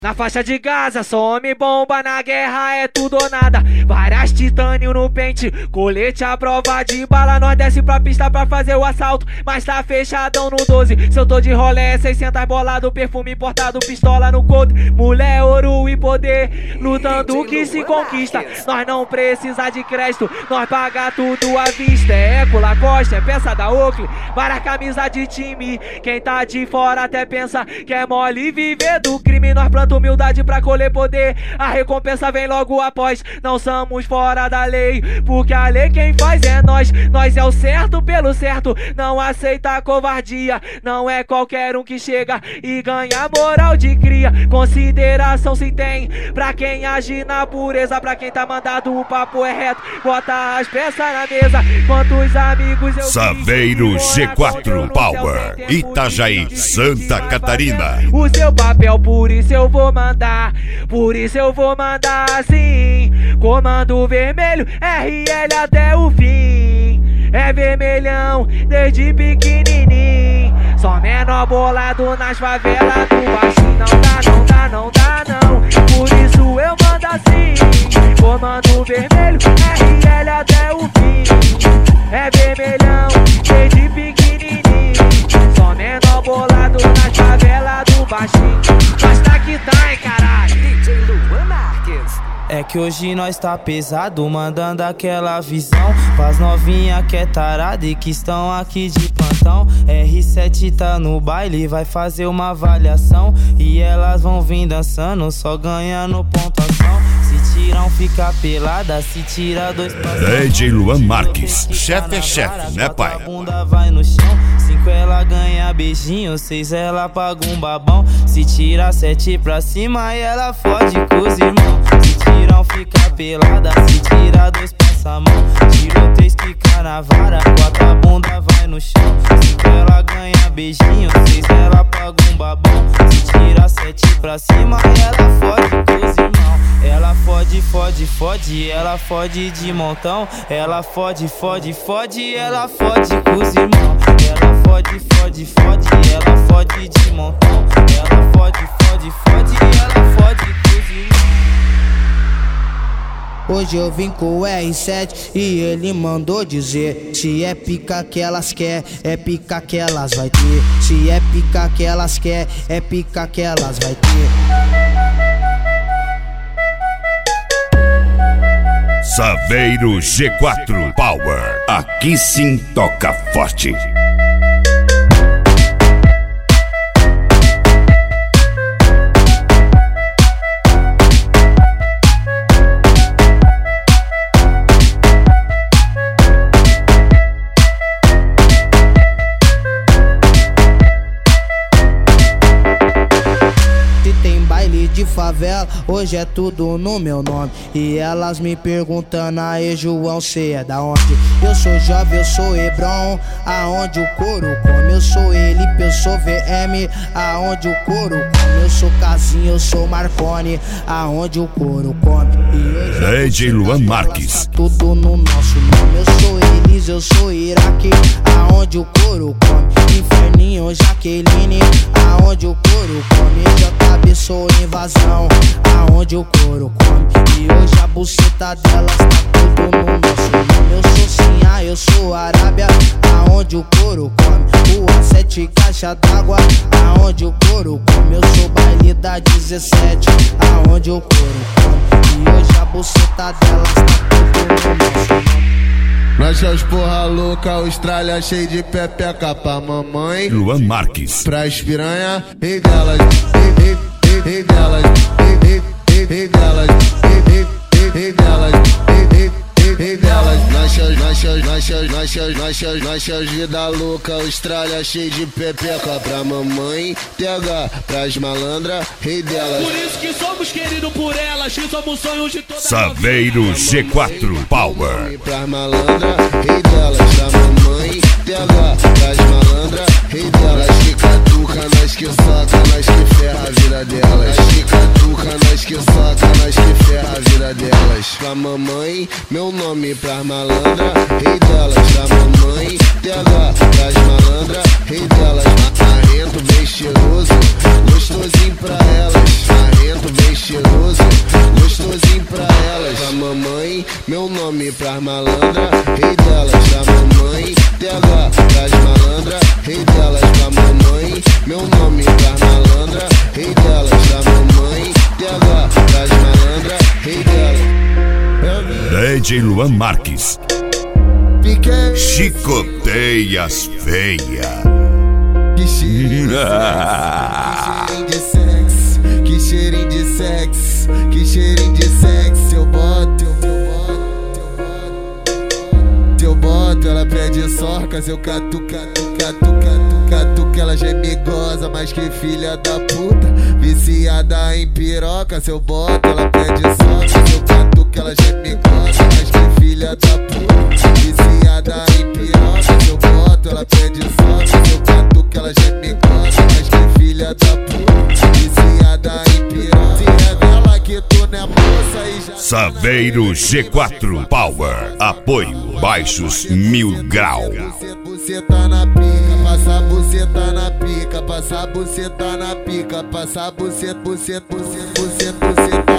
Na faixa de Gaza, só homem bomba, na guerra é tudo ou nada. Várias titânio no pente, colete à prova de bala. Nós desce pra pista pra fazer o assalto, mas tá fechadão no 12. Se eu tô de rolé, 600 bolado, perfume importado, pistola no couro. Mulher, ouro e poder, lutando que se conquista. Nós não precisa de crédito, nós paga tudo à vista. É Eco, Lacoste, é peça da Oakley, várias camisas de time. Quem tá de fora até pensa que é mole viver do crime. Nós plantamos humildade pra colher poder, a recompensa vem logo após. Não somos fora da lei, porque a lei quem faz é nós. Nós é o certo pelo certo, não aceita a covardia. Não é qualquer um que chega e ganha moral de cria. Consideração se tem pra quem age na pureza, pra quem tá mandado o papo é reto, bota as peças na mesa. Quantos amigos eu Saveiro G4 Power, Itajaí, Santa Catarina. O seu papel, por isso eu vou mandar, por isso eu vou mandar assim. Comando vermelho, RL até o fim. É vermelhão desde pequenininho, só menor bolado nas favelas do baixinho. Não dá, não dá, não dá não, por isso eu mando assim. Comando vermelho, RL até o fim. É vermelhão desde pequenininho, só menor bolado nas favelas do baixinho. Nós tá que tá, hein, caralho. DJ Luan Marques. É que hoje nós tá pesado, mandando aquela visão pras novinha que é tarada e que estão aqui de plantão. R7 tá no baile, vai fazer uma avaliação e elas vão vir dançando, só ganhando pontuação. Se tiram, fica pelada, se tira dois passos. DJ Luan Marques, chefe é chefe, né, pai? A bunda vai no chão, 5 ela ganha beijinho, 6 ela paga um babão. Se tira 7 pra cima e ela fode com os irmãos. Se tiram, fica pelada, se tira 2 passa a mão. Tirou 3 fica na vara, 4 a bunda vai no chão. 5 ela ganha beijinho, 6 ela paga um babão. Se tira 7 pra cima e ela fode com os irmãos. Ela fode, fode, fode, ela fode de montão. Ela fode, fode, fode, ela fode com os irmãos. Ela fode, fode, fode, ela fode de montão. Ela fode, fode, fode, ela fode com os irmãos. Hoje eu vim com o R7 e ele mandou dizer: se é pica que elas quer, é pica que elas vai ter. Se é pica que elas quer, é pica que elas vai ter. Saveiro G4 Power, aqui sim toca forte. De favela, hoje é tudo no meu nome. E elas me perguntando: aê João, cê é da onde? Eu sou jovem, eu sou Hebron, aonde o couro come. Eu sou Elipe, eu sou VM, aonde o couro come. Eu sou Casinho, eu sou Marconi, aonde o couro come. E DJ Luan Marques, tá tudo no nosso nome. Eu sou Elis, eu sou Iraque, aonde o couro come. Inferninho, Jaqueline, aonde o couro come. JB, sou invasão, aonde o couro come. E hoje a buceta delas tá tudo no nosso nome. Eu sou Sinha, eu sou Arábia, aonde o couro come. Rua 7, caixa d'água, aonde o couro come. Eu sou baile da 17, aonde o couro come. E hoje a buceta delas tá tudo no nosso nome. Nós é os porra louca, Austrália cheio de pepeca pra mamãe. Luan Marques, pras piranha, rei delas, rei delas, rei delas, rei delas, rei delas. Nós vida louca, Austrália cheio de pepeca pra mamãe. TH pras malandra, rei delas. Por isso que somos queridos por elas, que somos sonhos de toda Saveiro G4 Power. Pras malandra, rei delas, pra mamãe. TH pras malandra, rei delas. Que catuca, nós que soca, nós que ferra a vida delas. Que catuca, nós que soca, nós que ferra a vida delas. Pra mamãe, meu nome pras malandra, rei delas. Pra mamãe, TH, pras malandra, rei delas. Marrento bem cheiroso, gostosinho pra elas. Marrento bem cheiroso, gostosinho pra elas. Pra mamãe, meu nome pras malandra, rei delas. Pra mamãe, TH, pras malandra, rei delas. Pra mamãe, meu nome pras malandra, rei delas. Pra mamãe, TH, pras malandra, rei delas. DJ Luan Marques. Chicoteias feia. Que cheirinho de sexo, que cheirinho de sexo, que cheirinho de sexo. Eu boto, ela pede sorcas, eu catu, ela já é migosa, mas que filha da puta, viciada em piroca. Se eu boto, ela pede sorcas, eu catu, ela já é migosa, mas que filha da puta, viciada em piroca. Se eu boto, ela pede sorcas, eu catu, ela já é migosa, mas que filha da puta, viciada em piroca. Se revela que tu não é moça e já Saveiro G4 Power. Apoio Baixos 1000 Grau. Buceta na pica, passa buceta na pica, passa buceta na pica, passa buceta